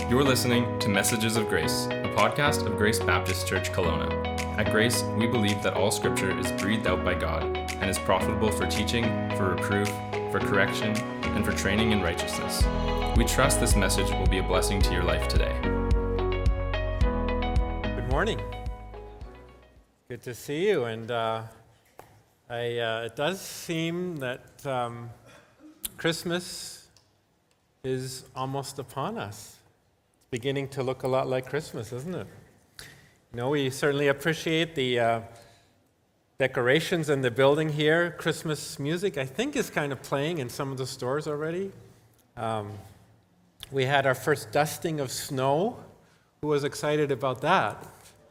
You're listening to Messages of Grace, a podcast of Grace Baptist Church Kelowna. At Grace, we believe that all Scripture is breathed out by God and is profitable for teaching, for reproof, for correction, and for training in righteousness. We trust this message will be a blessing to your life today. Good morning. Good to see you. And it does seem that Christmas is almost upon us. It's beginning to look a lot like Christmas, isn't it? You know, we certainly appreciate the decorations in the building here. Christmas music, I think, is kind of playing in some of the stores already. We had our first dusting of snow. Who was excited about that?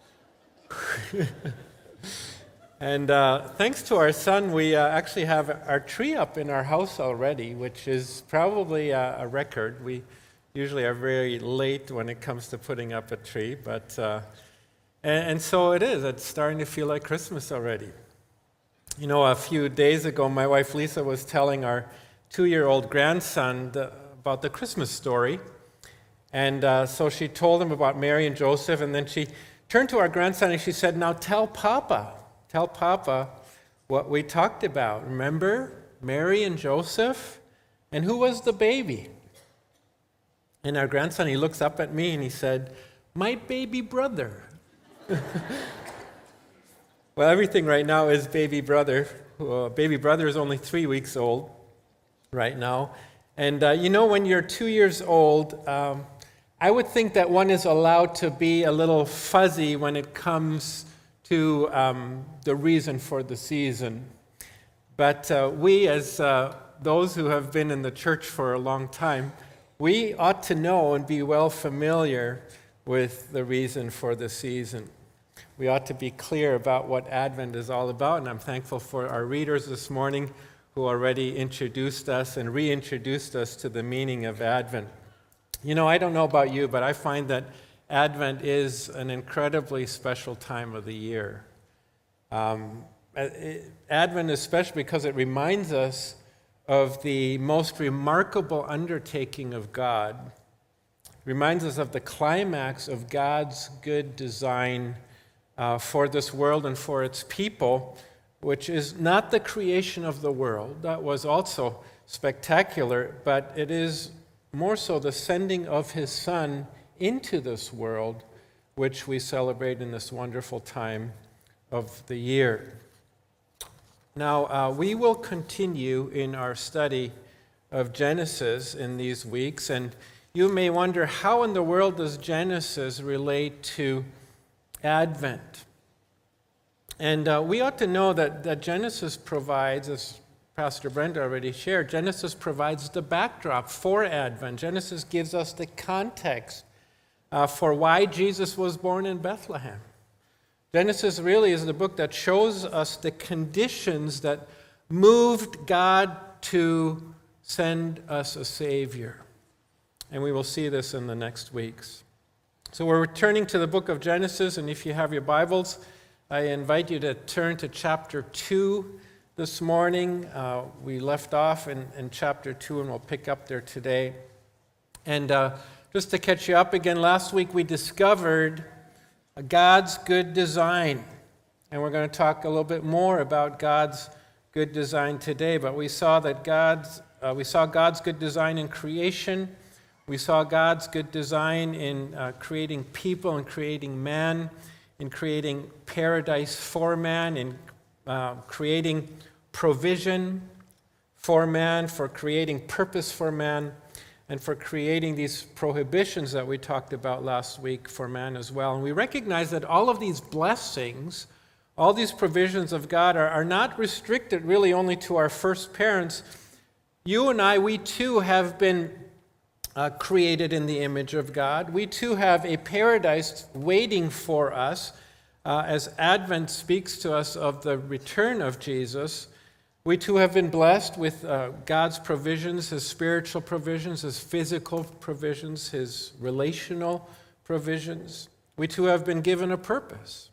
And thanks to our son, we actually have our tree up in our house already, which is probably a record. We usually are very late when it comes to putting up a tree, but and so it is. It's starting to feel like Christmas already. You know, a few days ago, my wife Lisa was telling our 2-year-old grandson about the Christmas story, and so she told him about Mary and Joseph, and then she turned to our grandson and she said, "Now tell Papa what we talked about. Remember Mary and Joseph? And who was the baby?" And our grandson, he looks up at me and he said, "My baby brother." Well, everything right now is baby brother. Baby brother is only 3 weeks old right now. And you know, when you're 2 years old, I would think that one is allowed to be a little fuzzy when it comes to the reason for the season. But we, as those who have been in the church for a long time, we ought to know and be well familiar with the reason for the season. We ought to be clear about what Advent is all about, and I'm thankful for our readers this morning who already introduced us and reintroduced us to the meaning of Advent. You know, I don't know about you, but I find that Advent is an incredibly special time of the year. Advent is special because it reminds us of the most remarkable undertaking of God. It reminds us of the climax of God's good design for this world and for its people, which is not the creation of the world. That was also spectacular, but it is more so the sending of his Son into this world, which we celebrate in this wonderful time of the year. Now, we will continue in our study of Genesis in these weeks, and you may wonder, how in the world does Genesis relate to Advent? And we ought to know that Genesis provides, as Pastor Brenda already shared, Genesis provides the backdrop for Advent. Genesis gives us the context for why Jesus was born in Bethlehem. Genesis really is the book that shows us the conditions that moved God to send us a Savior. And we will see this in the next weeks. So we're returning to the book of Genesis, and if you have your Bibles, I invite you to turn to chapter 2 this morning. We left off in chapter 2, and we'll pick up there today. And just to catch you up again, last week we discovered God's good design. And we're going to talk a little bit more about God's good design today. But we saw that God's good design in creation. We saw God's good design in creating people and creating man, in creating paradise for man, in creating provision for man, for creating purpose for man, and for creating these prohibitions that we talked about last week for man as well. And we recognize that all of these blessings, all these provisions of God are not restricted really only to our first parents. You and I, we too have been created in the image of God. We too have a paradise waiting for us as Advent speaks to us of the return of Jesus. We too have been blessed with God's provisions, his spiritual provisions, his physical provisions, his relational provisions. We too have been given a purpose.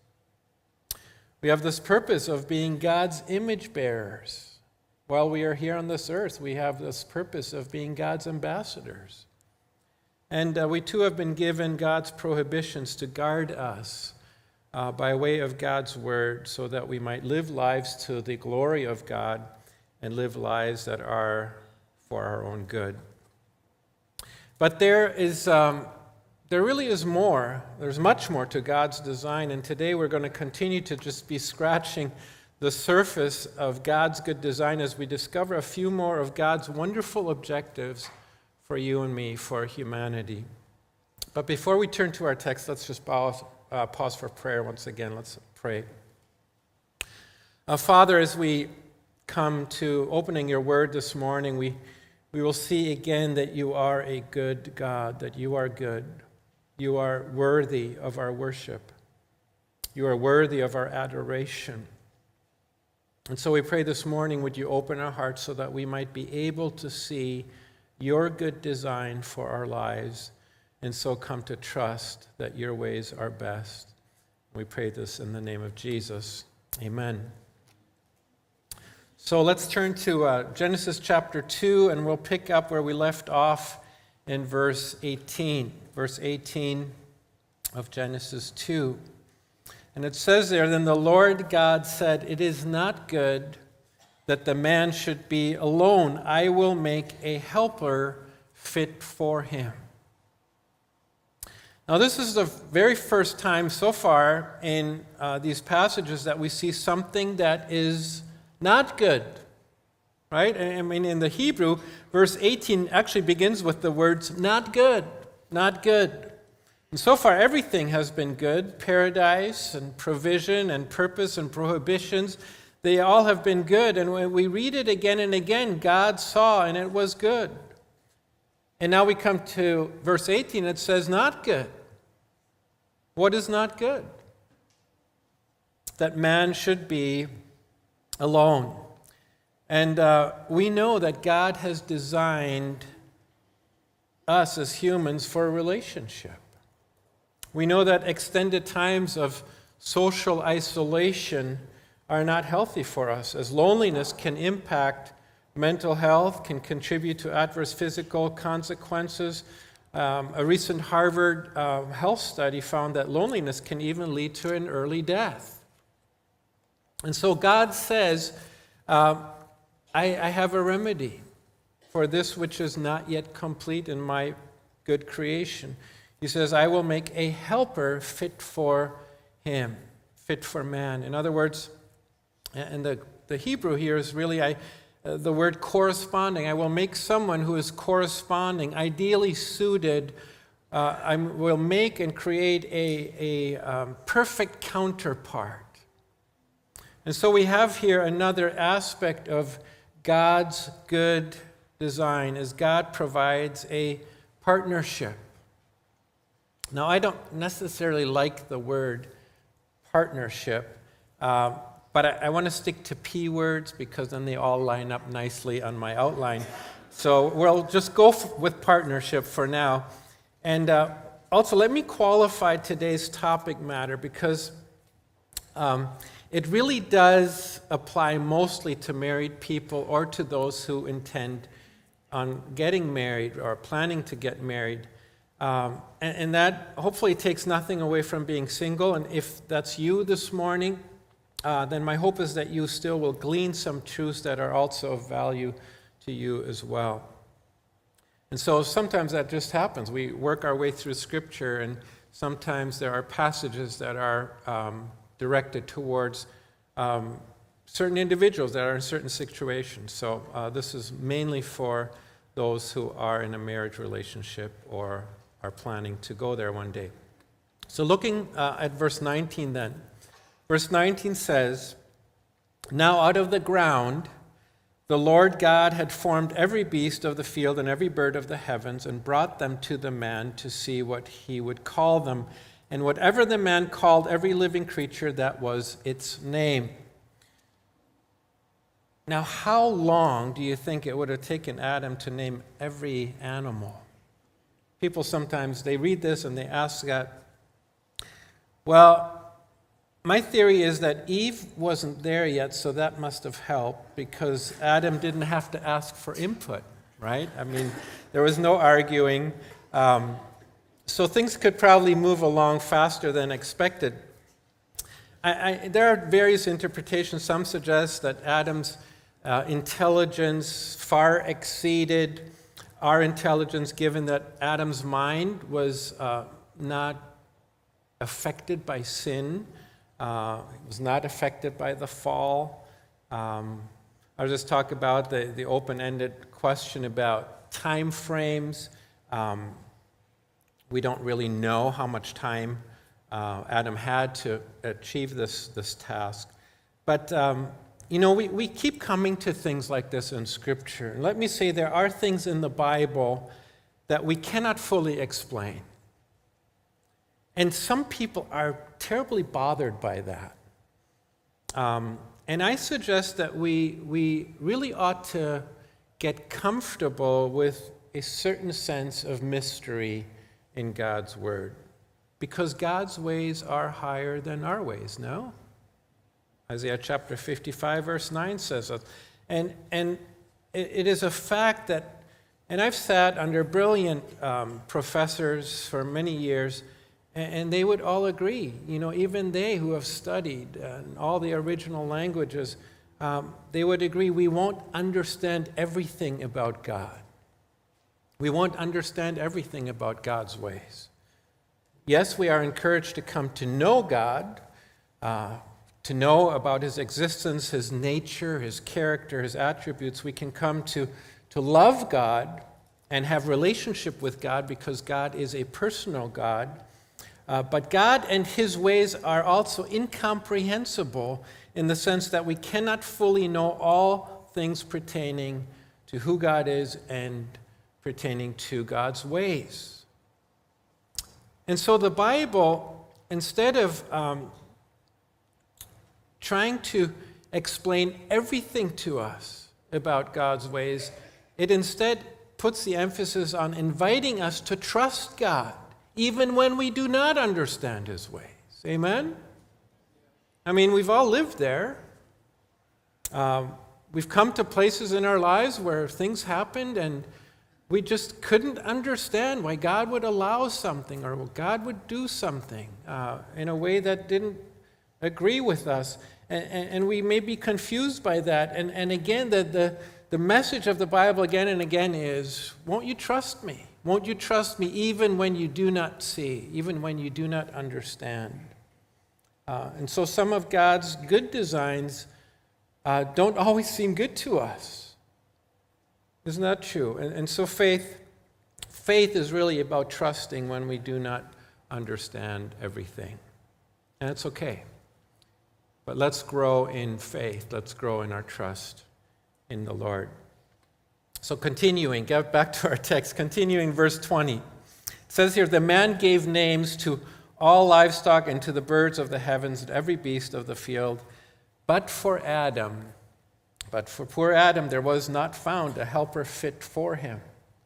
We have this purpose of being God's image bearers. While we are here on this earth, we have this purpose of being God's ambassadors. And we too have been given God's prohibitions to guard us by way of God's word so that we might live lives to the glory of God and live lives that are for our own good. But there really is more. There's much more to God's design, and today we're going to continue to just be scratching the surface of God's good design as we discover a few more of God's wonderful objectives for you and me, for humanity. But before we turn to our text, let's just pause for prayer once again. Let's pray. Father, as we come to opening your word this morning, we will see again that you are a good God, that you are good. You are worthy of our worship. You are worthy of our adoration. And so we pray this morning, would you open our hearts so that we might be able to see your good design for our lives, and so come to trust that your ways are best. We pray this in the name of Jesus. Amen. So let's turn to Genesis chapter 2, and we'll pick up where we left off in verse 18. Verse 18 of Genesis 2. And it says there, "Then the Lord God said, 'It is not good that the man should be alone. I will make a helper fit for him.'" Now, this is the very first time so far in these passages that we see something that is not good, right? I mean, in the Hebrew, verse 18 actually begins with the words, not good, not good. And so far, everything has been good. Paradise and provision and purpose and prohibitions, they all have been good. And when we read it again and again, God saw and it was good. And now we come to verse 18, it says not good. What is not good? That man should be alone. And we know that God has designed us as humans for a relationship. We know that extended times of social isolation are not healthy for us, as loneliness can impact mental health, can contribute to adverse physical consequences. A recent Harvard health study found that loneliness can even lead to an early death. And so God says, I have a remedy for this which is not yet complete in my good creation. He says, I will make a helper fit for him, fit for man. In other words, and the Hebrew here is really the word corresponding. I will make someone who is corresponding, ideally suited. I will make and create a perfect counterpart. And so we have here another aspect of God's good design, as God provides a partnership. Now, I don't necessarily like the word partnership, but I want to stick to P words because then they all line up nicely on my outline. So we'll just go with partnership for now. And also, let me qualify today's topic matter because it really does apply mostly to married people or to those who intend on getting married or planning to get married. And that hopefully takes nothing away from being single. And if that's you this morning, then my hope is that you still will glean some truths that are also of value to you as well. And so sometimes that just happens. We work our way through Scripture, and sometimes there are passages that are directed towards certain individuals that are in certain situations. So this is mainly for those who are in a marriage relationship or are planning to go there one day. So looking at verse 19 then. Verse 19 says, "Now out of the ground the Lord God had formed every beast of the field and every bird of the heavens and brought them to the man to see what he would call them. And whatever the man called every living creature, that was its name." Now, how long do you think it would have taken Adam to name every animal? People sometimes, they read this and they ask that. Well, my theory is that Eve wasn't there yet, so that must have helped because Adam didn't have to ask for input, right? I mean, there was no arguing. So things could probably move along faster than expected. There are various interpretations. Some suggest that Adam's intelligence far exceeded our intelligence, given that Adam's mind was not affected by sin, was not affected by the fall. I'll just talk about the open-ended question about time frames. We don't really know how much time Adam had to achieve this task. But, we keep coming to things like this in Scripture. Let me say there are things in the Bible that we cannot fully explain. And some people are terribly bothered by that. And I suggest that we really ought to get comfortable with a certain sense of mystery in God's Word. Because God's ways are higher than our ways, no? Isaiah chapter 55, verse 9 says that. And it is a fact that, and I've sat under brilliant professors for many years, and they would all agree, even they who have studied all the original languages, they would agree we won't understand everything about God. We won't understand everything about God's ways. Yes, we are encouraged to come to know God, to know about His existence, His nature, His character, His attributes. We can come to love God and have relationship with God because God is a personal God. But God and His ways are also incomprehensible in the sense that we cannot fully know all things pertaining to who God is and pertaining to God's ways. And so the Bible, instead of trying to explain everything to us about God's ways, it instead puts the emphasis on inviting us to trust God, even when we do not understand His ways. Amen? I mean, we've all lived there. We've come to places in our lives where things happened and we just couldn't understand why God would allow something or God would do something in a way that didn't agree with us. And we may be confused by that. And again, the message of the Bible again and again is, won't you trust me? Won't you trust me even when you do not see, even when you do not understand? And so some of God's good designs don't always seem good to us. Isn't that true? And so faith is really about trusting when we do not understand everything. And it's okay. But let's grow in faith. Let's grow in our trust in the Lord. So continuing, get back to our text, continuing verse 20. It says here, the man gave names to all livestock and to the birds of the heavens and every beast of the field. But for poor Adam, there was not found a helper fit for him.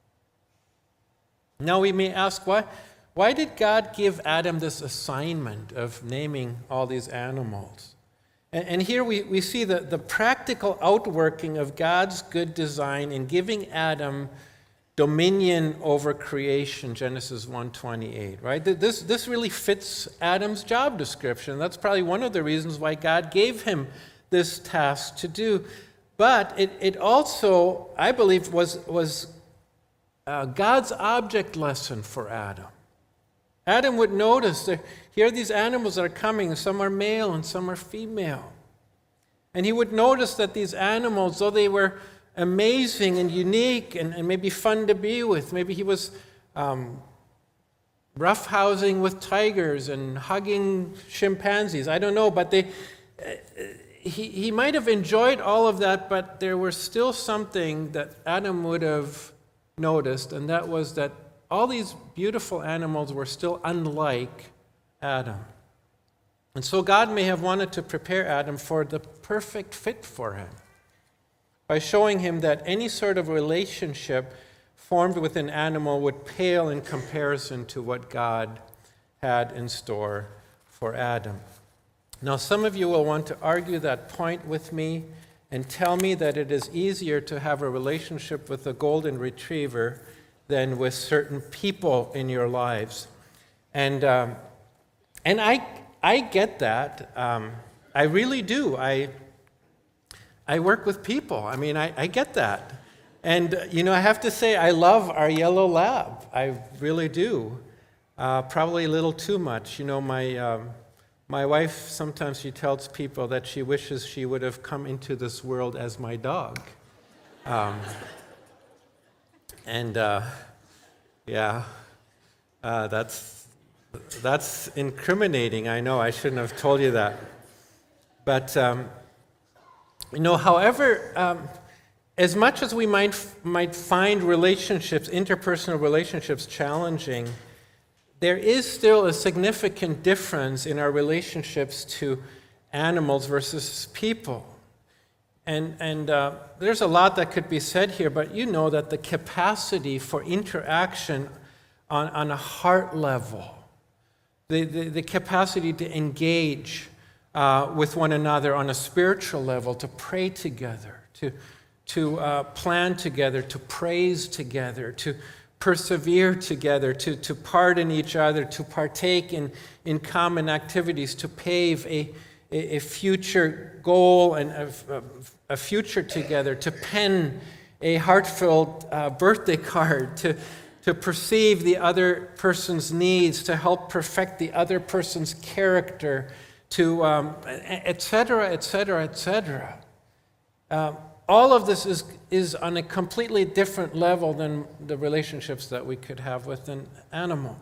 Now we may ask, why did God give Adam this assignment of naming all these animals? And here we see the practical outworking of God's good design in giving Adam dominion over creation, Genesis 1:28, right? This really fits Adam's job description. That's probably one of the reasons why God gave him this task to do. But it also, I believe, was God's object lesson for Adam. Adam would notice that here are these animals that are coming. Some are male and some are female. And he would notice that these animals, though they were amazing and unique and maybe fun to be with, maybe he was roughhousing with tigers and hugging chimpanzees. I don't know, but he might have enjoyed all of that, but there was still something that Adam would have noticed, and that was that all these beautiful animals were still unlike Adam. And so God may have wanted to prepare Adam for the perfect fit for him by showing him that any sort of relationship formed with an animal would pale in comparison to what God had in store for Adam. Now, some of you will want to argue that point with me and tell me that it is easier to have a relationship with a golden retriever than with certain people in your lives. And I get that. I really do. I work with people. I mean, I get that. And, I have to say, I love our yellow lab. I really do. Probably a little too much. My wife, sometimes she tells people that she wishes she would have come into this world as my dog. That's incriminating. I know, I shouldn't have told you that. But, however, as much as we might find relationships, interpersonal relationships, challenging, there is still a significant difference in our relationships to animals versus people. And there's a lot that could be said here, but you know that the capacity for interaction on a heart level, the capacity to engage with one another on a spiritual level, to pray together, to plan together, to praise together, to persevere together, to pardon each other, to partake in common activities, to pave a future goal and a future together, to pen a heartfelt birthday card, to perceive the other person's needs, to help perfect the other person's character, to et cetera, et cetera, et cetera. All of this is on a completely different level than the relationships that we could have with an animal.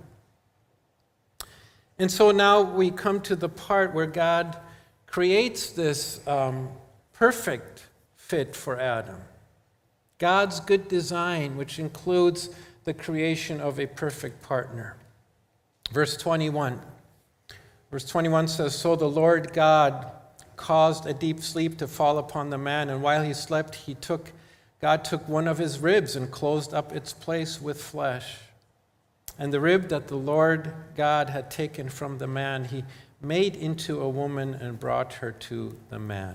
And so now we come to the part where God creates this perfect fit for Adam. God's good design, which includes the creation of a perfect partner. Verse 21. Verse 21 says, "So the Lord God caused a deep sleep to fall upon the man, and while he slept, God took one of his ribs and closed up its place with flesh. And the rib that the Lord God had taken from the man, he made into a woman and brought her to the man."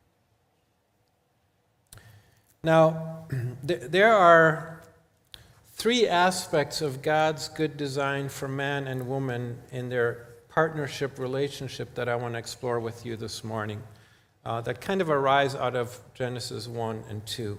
Now, there are three aspects of God's good design for man and woman in their partnership relationship that I want to explore with you this morning, that kind of arise out of Genesis 1 and 2.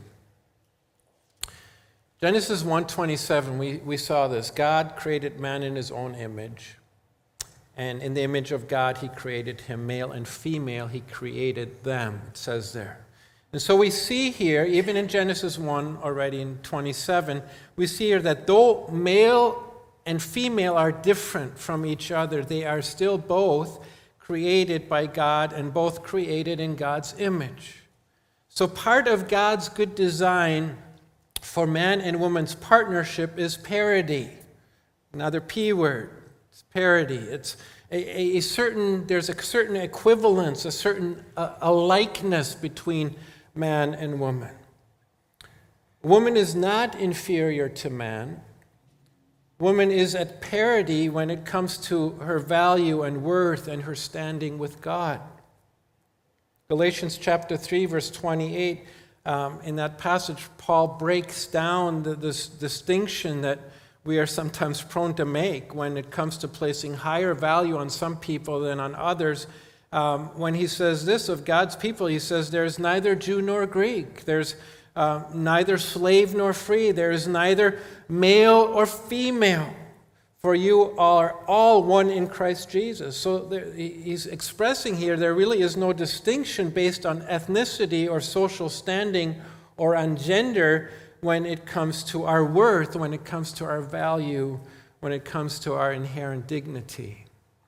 Genesis 1:27, we saw this. God created man in his own image, and in the image of God he created him, male and female he created them, it says there. And so we see here, even in Genesis 1 already in 27, we see here that though male and female are different from each other, they are still both created by God and both created in God's image. So part of God's good design for man and woman's partnership is parity. Another P word, it's parity. It's there's a certain equivalence, a certain a likeness between man and woman. Woman is not inferior to man. Woman is at parity when it comes to her value and worth and her standing with God. Galatians chapter 3, verse 28, in that passage, Paul breaks down this distinction that we are sometimes prone to make when it comes to placing higher value on some people than on others. When he says this of God's people, he says, "There's neither Jew nor Greek. There's neither slave nor free. There is neither male or female. For you are all one in Christ Jesus." So he's expressing here there really is no distinction based on ethnicity or social standing or on gender when it comes to our worth, when it comes to our value, when it comes to our inherent dignity.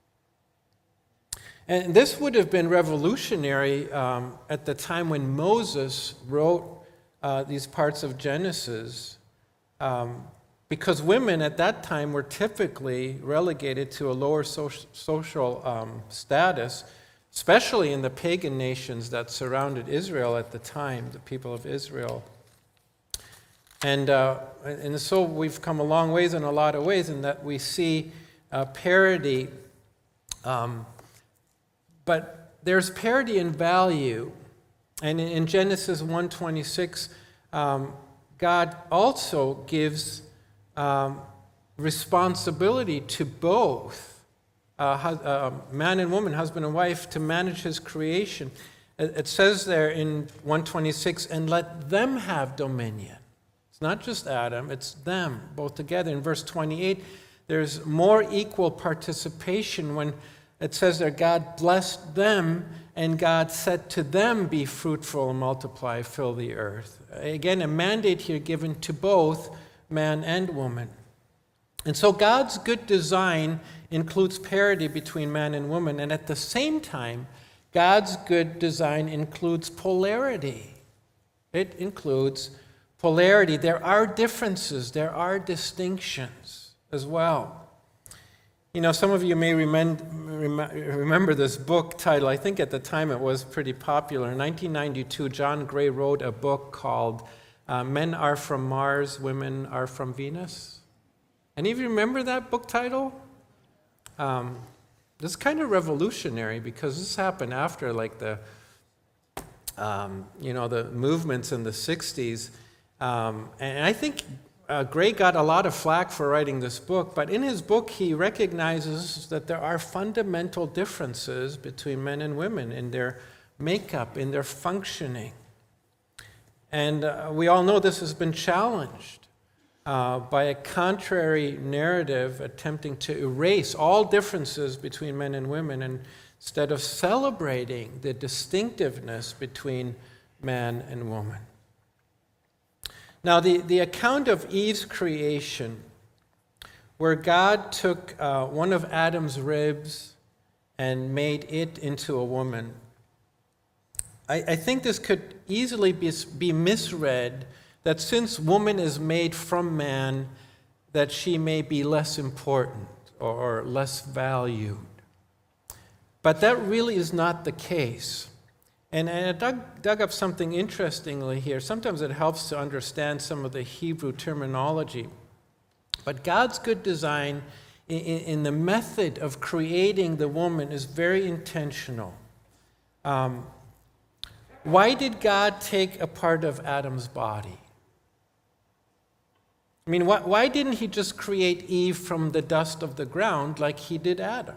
And this would have been revolutionary at the time when Moses wrote these parts of Genesis, because women at that time were typically relegated to a lower social status, especially in the pagan nations that surrounded Israel at the time, the people of Israel. And so we've come a long ways in a lot of ways in that we see parity, but there's parity in value. And in Genesis 1:26, God also gives responsibility to both man and woman, husband and wife, to manage his creation. It says there in 126, and let them have dominion. It's not just Adam, it's them, both together. In verse 28, there's more equal participation when it says there, God blessed them, and God said to them, be fruitful and multiply, fill the earth. Again, a mandate here given to both man and woman. And so God's good design includes parity between man and woman, and at the same time, God's good design includes polarity. It includes polarity. There are differences, there are distinctions as well. You know, some of you may remember this book title. I think at the time it was pretty popular. In 1992, John Gray wrote a book called Men Are From Mars, Women Are From Venus. Any of you remember that book title? This is kind of revolutionary because this happened after like the movements in the 60s. And I think Gray got a lot of flack for writing this book, but in his book he recognizes that there are fundamental differences between men and women in their makeup, in their functioning. And we all know this has been challenged by a contrary narrative attempting to erase all differences between men and women, and instead of celebrating the distinctiveness between man and woman. Now, the account of Eve's creation, where God took one of Adam's ribs and made it into a woman, I think this could easily be misread that since woman is made from man, that she may be less important or less valued. But that really is not the case. And I dug up something interestingly here. Sometimes it helps to understand some of the Hebrew terminology. But God's good design in the method of creating the woman is very intentional. Why did God take a part of Adam's body? I mean, why didn't he just create Eve from the dust of the ground like he did Adam?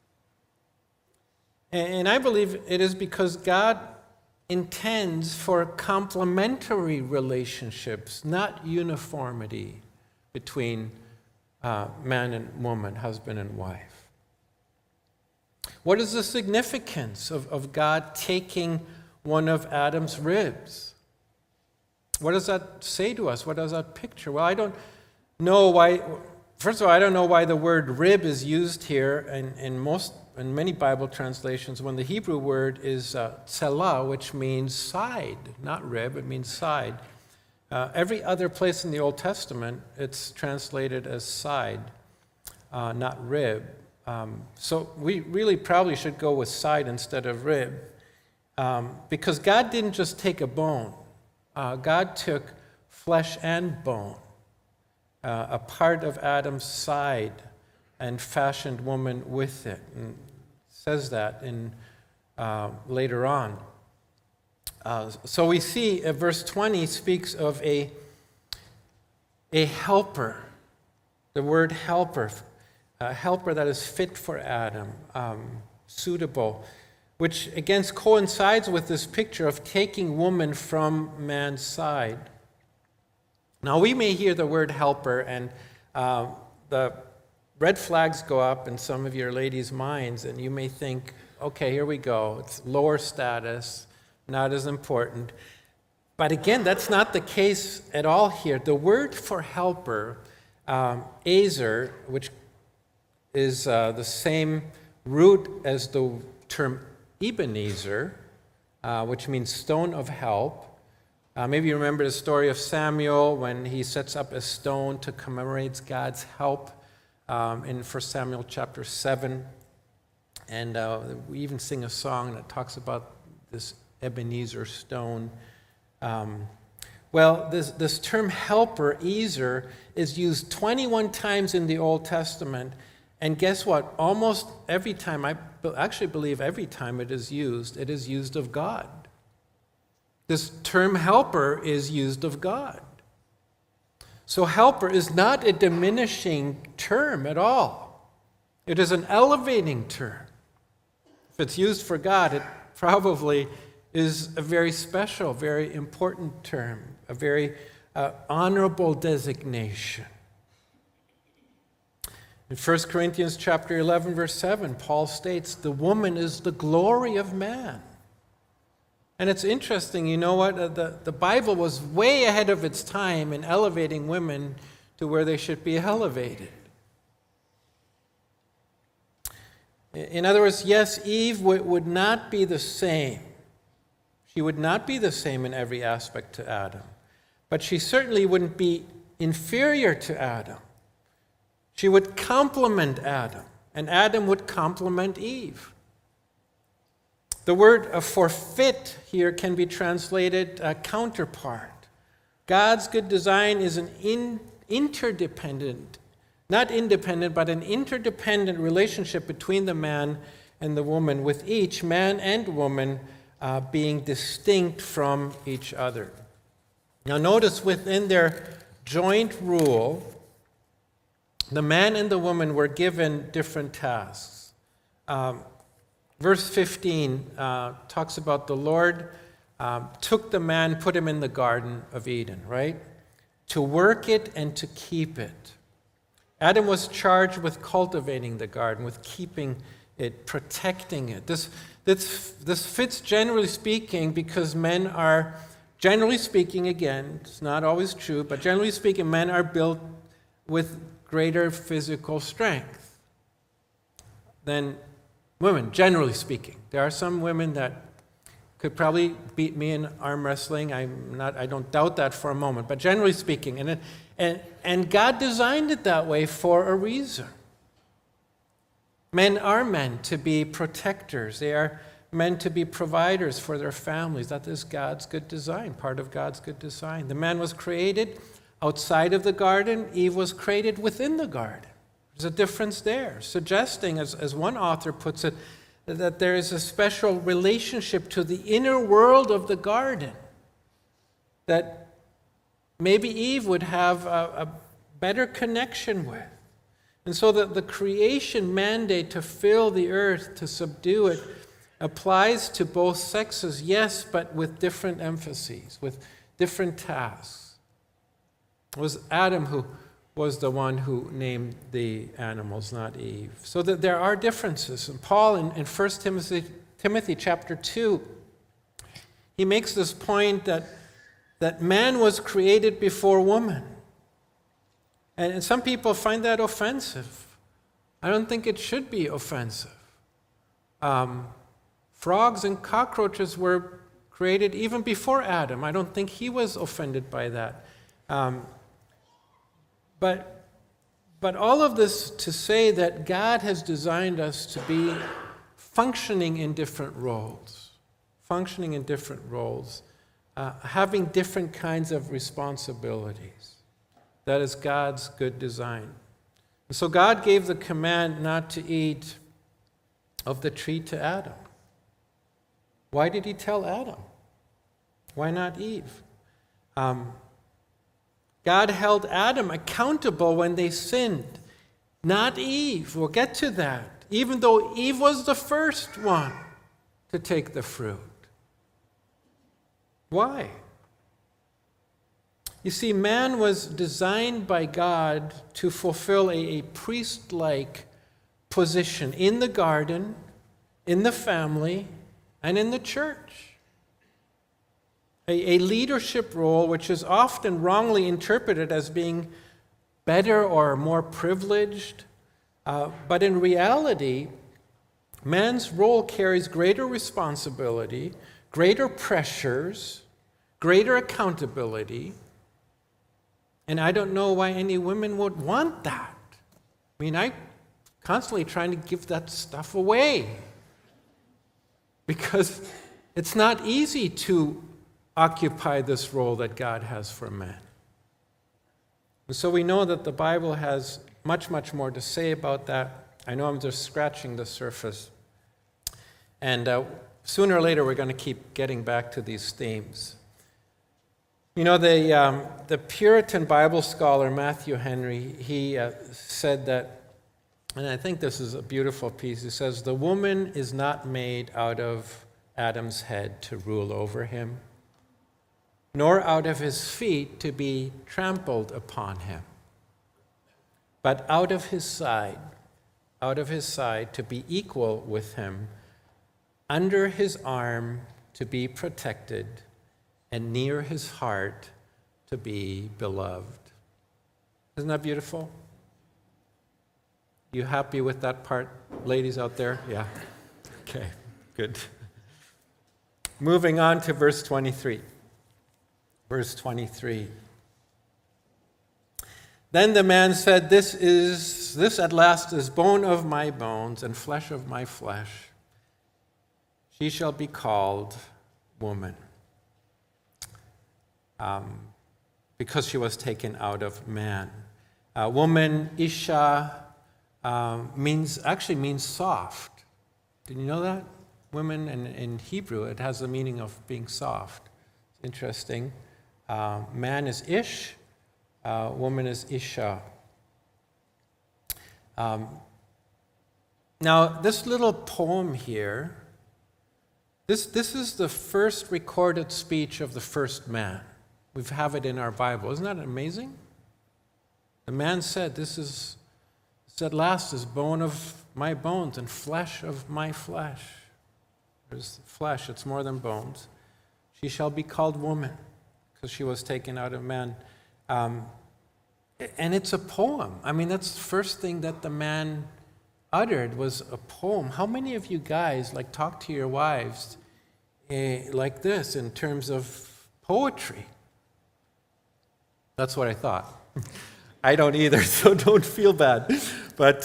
And I believe it is because God intends for complementary relationships, not uniformity between man and woman, husband and wife. What is the significance of God taking one of Adam's ribs? What does that say to us? What does that picture? Well, I don't know why. First of all, I don't know why the word rib is used here in many Bible translations when the Hebrew word is tselah, which means side, not rib, it means side. Every other place in the Old Testament, it's translated as side, not rib. So we really probably should go with side instead of rib, because God didn't just take a bone. God took flesh and bone, a part of Adam's side, and fashioned woman with it. And says that in later on. So we see verse 20 speaks of a helper. The word helper, a helper that is fit for Adam, suitable, which again coincides with this picture of taking woman from man's side. Now we may hear the word helper and the red flags go up in some of your ladies' minds, and you may think, okay, here we go. It's lower status, not as important. But again, that's not the case at all here. The word for helper, ezer, which is the same root as the term Ebenezer, which means stone of help. Maybe you remember the story of Samuel when he sets up a stone to commemorate God's help in 1 Samuel chapter 7. And we even sing a song that talks about this Ebenezer stone. Well, this term helper, ezer, is used 21 times in the Old Testament. And guess what? Almost every time, I actually believe every time it is used of God. This term helper is used of God. So helper is not a diminishing term at all. It is an elevating term. If it's used for God, it probably is a very special, very important term, a very honorable designation. In 1 Corinthians chapter 11, verse 7, Paul states, the woman is the glory of man. And it's interesting, you know what? The Bible was way ahead of its time in elevating women to where they should be elevated. In other words, yes, Eve would not be the same. She would not be the same in every aspect to Adam. But she certainly wouldn't be inferior to Adam. She would complement Adam, and Adam would complement Eve. The word for fit here can be translated counterpart. God's good design is an interdependent, not independent, but an interdependent relationship between the man and the woman, with each man and woman being distinct from each other. Now notice within their joint rule, the man and the woman were given different tasks. Verse 15 talks about the Lord took the man, put him in the Garden of Eden, right? To work it and to keep it. Adam was charged with cultivating the garden, with keeping it, protecting it. This fits, generally speaking, because men are, generally speaking, again, it's not always true, but generally speaking, men are built with greater physical strength than women, generally speaking. There are some women that could probably beat me in arm wrestling. I don't doubt that for a moment, but generally speaking, and God designed it that way for a reason. Men are meant to be protectors. They are meant to be providers for their families. That is God's good design, part of God's good design. The man was created outside of the garden. Eve was created within the garden. There's a difference there, suggesting, as one author puts it, that there is a special relationship to the inner world of the garden that maybe Eve would have a better connection with. And so that the creation mandate to fill the earth, to subdue it, applies to both sexes, yes, but with different emphases, with different tasks. It was Adam who was the one who named the animals, not Eve. So that there are differences. And Paul in 1 Timothy chapter 2, he makes this point that man was created before woman. And some people find that offensive. I don't think it should be offensive. Frogs and cockroaches were created even before Adam. I don't think he was offended by that. But all of this to say that God has designed us to be functioning in different roles, having different kinds of responsibilities. That is God's good design. And so God gave the command not to eat of the tree to Adam. Why did he tell Adam? Why not Eve? God held Adam accountable when they sinned, not Eve. We'll get to that. Even though Eve was the first one to take the fruit. Why? You see, man was designed by God to fulfill a priest-like position in the garden, in the family, and in the church. A leadership role which is often wrongly interpreted as being better or more privileged. But in reality, man's role carries greater responsibility, greater pressures, greater accountability. And I don't know why any women would want that. I mean, I'm constantly trying to give that stuff away. Because it's not easy to occupy this role that God has for man. And so we know that the Bible has much, much more to say about that. I know I'm just scratching the surface. And sooner or later, we're going to keep getting back to these themes. You know, the Puritan Bible scholar Matthew Henry, he said that, and I think this is a beautiful piece. He says, "The woman is not made out of Adam's head to rule over him, nor out of his feet to be trampled upon him, but out of his side to be equal with him, under his arm to be protected, and near his heart to be beloved." Isn't that beautiful? You happy with that part, ladies out there? Yeah. Okay, good. Moving on to verse 23. Verse 23. "Then the man said, This at last is bone of my bones and flesh of my flesh. She shall be called woman, because she was taken out of man." Woman, Isha, actually means soft. Did you know that? Women in Hebrew, it has the meaning of being soft. It's interesting. Man is Ish, woman is Isha. Now, this little poem here, this is the first recorded speech of the first man. We have it in our Bible. Isn't that amazing? The man said, This at last is bone of my bones and flesh of my flesh. There's flesh, it's more than bones. She shall be called woman, because she was taken out of man. And it's a poem. I mean, that's the first thing that the man uttered was a poem. How many of you guys talk to your wives like this in terms of poetry? That's what I thought. I don't either, so don't feel bad. But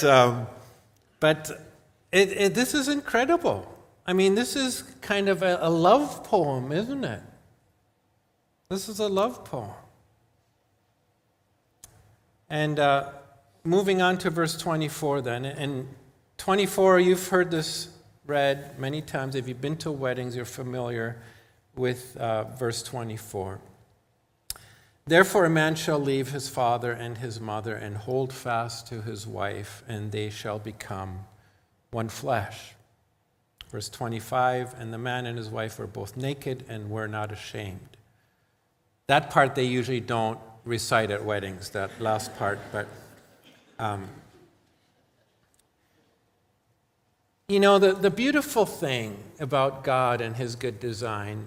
this is incredible. I mean, this is kind of a love poem, isn't it? This is a love poem. And moving on to verse 24 then. And 24, you've heard this read many times. If you've been to weddings, you're familiar with verse 24. "Therefore a man shall leave his father and his mother and hold fast to his wife, and they shall become one flesh." Verse 25, "And the man and his wife were both naked and were not ashamed." That part they usually don't recite at weddings, that last part, but you know, the beautiful thing about God and his good design,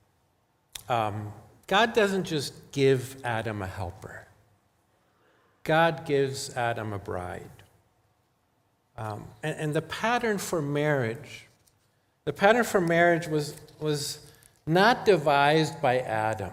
God doesn't just give Adam a helper. God gives Adam a bride. And the pattern for marriage was not devised by Adam.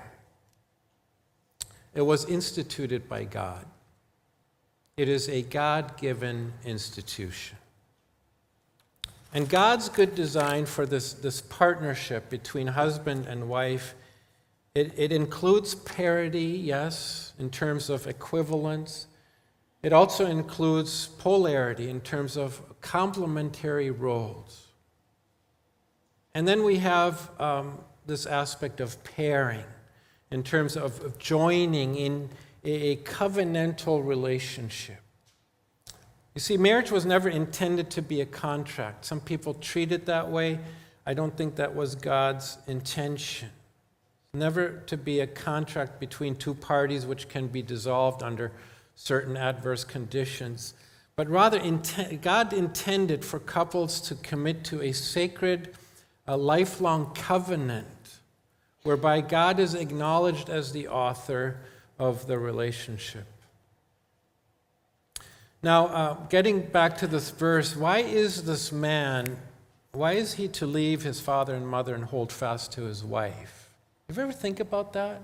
It was instituted by God. It is a God-given institution. And God's good design for this partnership between husband and wife, it includes parity, yes, in terms of equivalence. It also includes polarity in terms of complementary roles. And then we have this aspect of pairing in terms of joining in a covenantal relationship. You see, marriage was never intended to be a contract. Some people treat it that way. I don't think that was God's intention. Never to be a contract between two parties which can be dissolved under certain adverse conditions, but rather God intended for couples to commit to a sacred, a lifelong covenant whereby God is acknowledged as the author of the relationship. Now, getting back to this verse, why is he to leave his father and mother and hold fast to his wife? Have you ever think about that?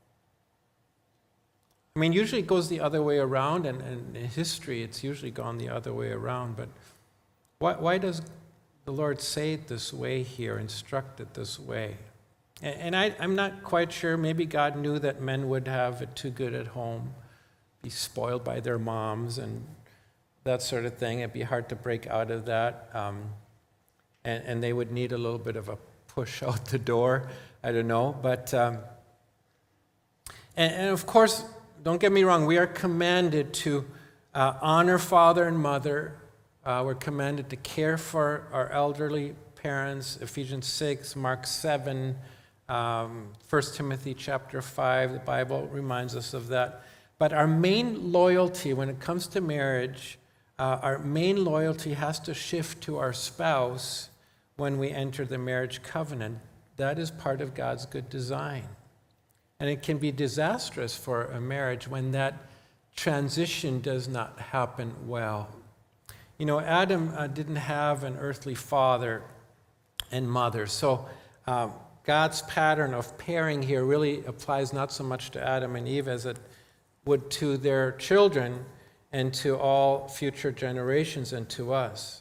I mean, usually it goes the other way around, and in history it's usually gone the other way around, but why does the Lord say it this way here, instruct it this way? And I'm not quite sure. Maybe God knew that men would have it too good at home, be spoiled by their moms and that sort of thing. It'd be hard to break out of that. And they would need a little bit of a push out the door. I don't know. But And of course, don't get me wrong, we are commanded to honor father and mother. We're commanded to care for our elderly parents, Ephesians 6, Mark 7, 1 Timothy chapter 5, the Bible reminds us of that. But our main loyalty when it comes to marriage, our main loyalty has to shift to our spouse when we enter the marriage covenant. That is part of God's good design. And it can be disastrous for a marriage when that transition does not happen well. You know, Adam didn't have an earthly father and mother, so God's pattern of pairing here really applies not so much to Adam and Eve as it would to their children and to all future generations and to us.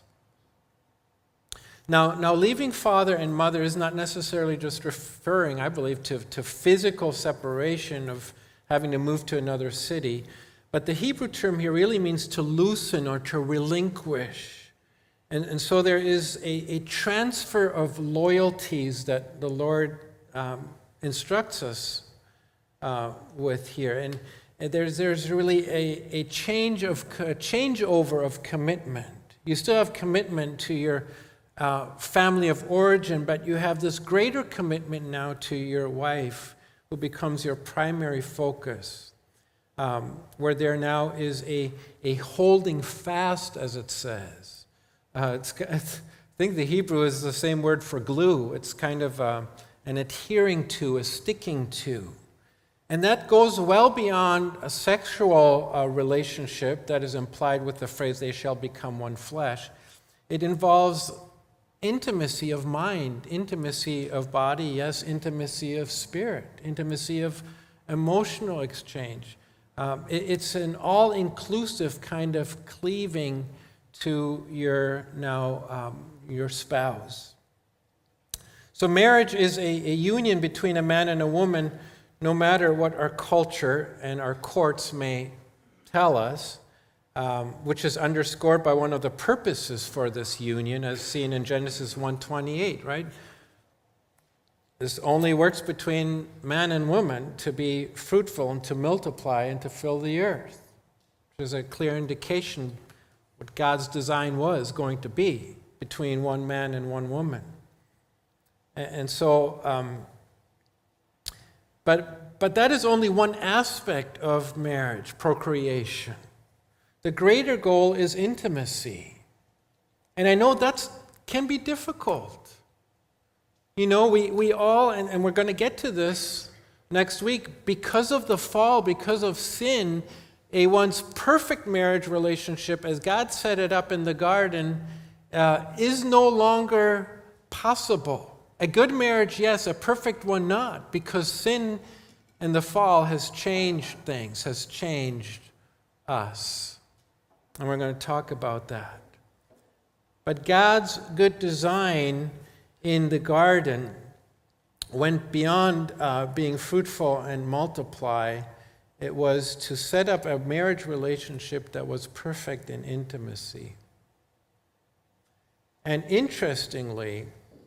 Now, leaving father and mother is not necessarily just referring, I believe, to physical separation of having to move to another city, but the Hebrew term here really means to loosen or to relinquish. And so there is a transfer of loyalties that the Lord instructs us with here. And there's really a changeover of commitment. You still have commitment to your family of origin, but you have this greater commitment now to your wife, who becomes your primary focus, where there now is a holding fast, as it says. I think the Hebrew is the same word for glue. It's kind of an adhering to, a sticking to. And that goes well beyond a sexual relationship that is implied with the phrase, they shall become one flesh. It involves intimacy of mind, intimacy of body, yes, intimacy of spirit, intimacy of emotional exchange. It's an all-inclusive kind of cleaving to your spouse. So marriage is a union between a man and a woman, no matter what our culture and our courts may tell us, which is underscored by one of the purposes for this union, as seen in Genesis 1:28, right? This only works between man and woman to be fruitful and to multiply and to fill the earth, which is a clear indication what God's design was going to be between one man and one woman. And so, but that is only one aspect of marriage, procreation. The greater goal is intimacy. And I know that can be difficult. You know, we all, and we're going to get to this next week, because of the fall, because of sin, a once perfect marriage relationship, as God set it up in the garden, is no longer possible. A good marriage, yes, a perfect one not, because sin and the fall has changed things, has changed us. And we're going to talk about that. But God's good design in the garden went beyond being fruitful and multiply. It was to set up a marriage relationship that was perfect in intimacy. And interestingly,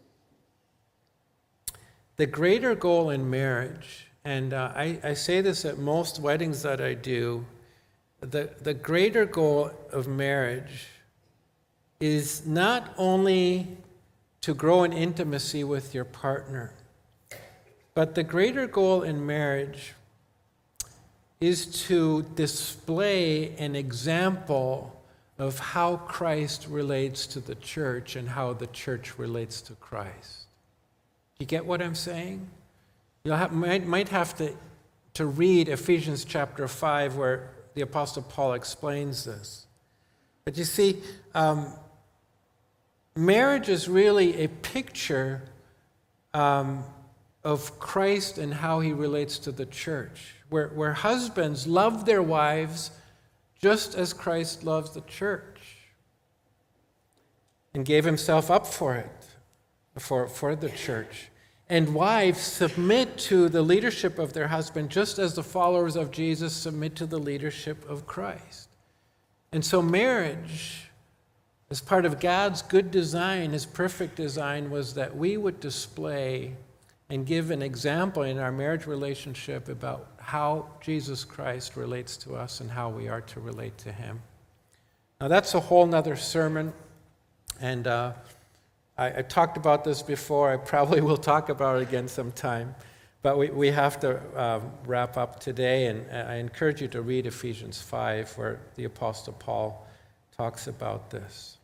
the greater goal in marriage, and I say this at most weddings that I do, the greater goal of marriage is not only to grow in intimacy with your partner, but the greater goal in marriage is to display an example of how Christ relates to the church and how the church relates to Christ. You get what I'm saying? You might have to read Ephesians chapter 5, where the Apostle Paul explains this. But you see, marriage is really a picture of Christ and how he relates to the church, where husbands love their wives just as Christ loves the church and gave himself up for it, for the church. And wives submit to the leadership of their husband just as the followers of Jesus submit to the leadership of Christ. And so marriage, as part of God's good design, his perfect design, was that we would display and give an example in our marriage relationship about how Jesus Christ relates to us and how we are to relate to him. Now that's a whole nother sermon, and I talked about this before. I probably will talk about it again sometime, but we have to wrap up today, and I encourage you to read Ephesians 5, where the Apostle Paul talks about this.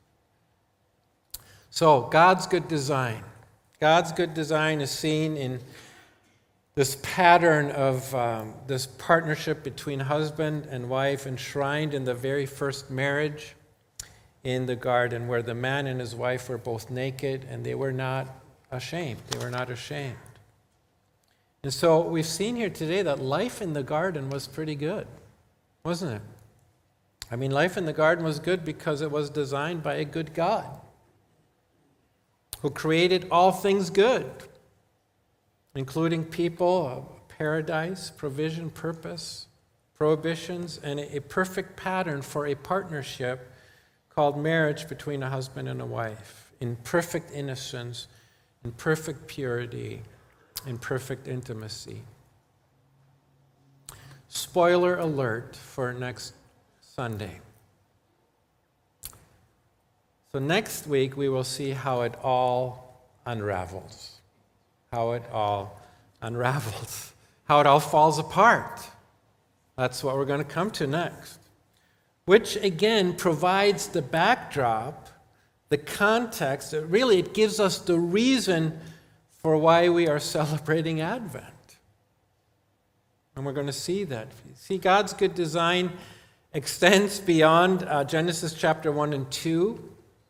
So, God's good design. God's good design is seen in this pattern of this partnership between husband and wife, enshrined in the very first marriage in the garden, where the man and his wife were both naked and they were not ashamed. They were not ashamed. And so we've seen here today that life in the garden was pretty good, wasn't it? I mean, life in the garden was good because it was designed by a good God who created all things good, including people, paradise, provision, purpose, prohibitions, and a perfect pattern for a partnership called marriage between a husband and a wife, in perfect innocence, in perfect purity, in perfect intimacy. Spoiler alert for next Sunday. So next week we will see how it all unravels. How it all unravels. How it all falls apart. That's what we're going to come to next. Which again provides the backdrop, the context. It gives us the reason for why we are celebrating Advent. And we're going to see that. See, God's good design extends beyond Genesis chapter 1 and 2.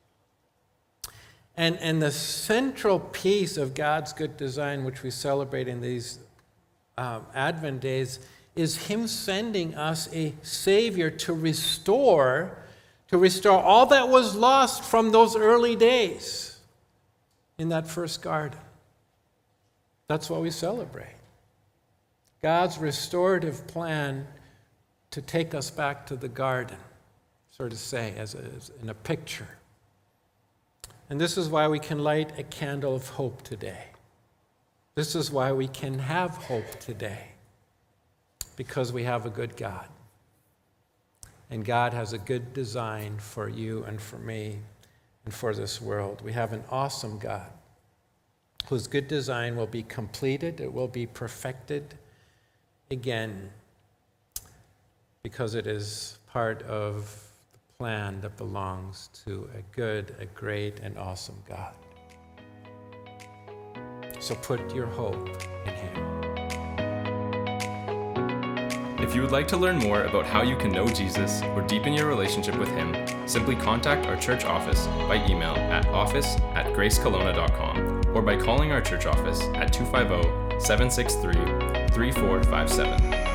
And the central piece of God's good design, which we celebrate in these Advent days, is him sending us a Savior to restore all that was lost from those early days in that first garden. That's what we celebrate. God's restorative plan to take us back to the garden, so to say, as in a picture. And this is why we can light a candle of hope today. This is why we can have hope today. Because we have a good God. And God has a good design for you and for me and for this world. We have an awesome God whose good design will be completed, it will be perfected again, because it is part of the plan that belongs to a good, a great, and awesome God. So put your hope in him. If you would like to learn more about how you can know Jesus or deepen your relationship with him, simply contact our church office by email at office@gracekelowna.com or by calling our church office at 250-763-3457.